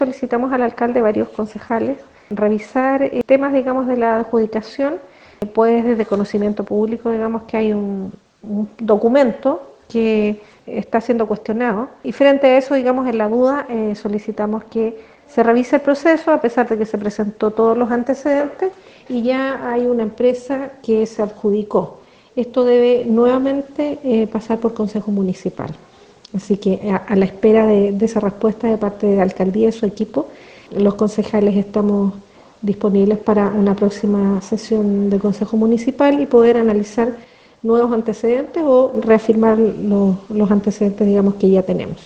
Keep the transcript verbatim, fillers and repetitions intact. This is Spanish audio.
Solicitamos al alcalde, varios concejales, revisar eh, temas, digamos, de la adjudicación. Pues desde conocimiento público, digamos, que hay un, un documento que está siendo cuestionado y frente a eso, digamos, en la duda, eh, solicitamos que se revise el proceso a pesar de que se presentó todos los antecedentes y ya hay una empresa que se adjudicó. Esto debe nuevamente eh, pasar por Consejo Municipal. Así que a, a la espera de, de esa respuesta de parte de la alcaldía y su equipo, los concejales estamos disponibles para una próxima sesión del Consejo Municipal y poder analizar nuevos antecedentes o reafirmar los, los antecedentes, digamos, que ya tenemos.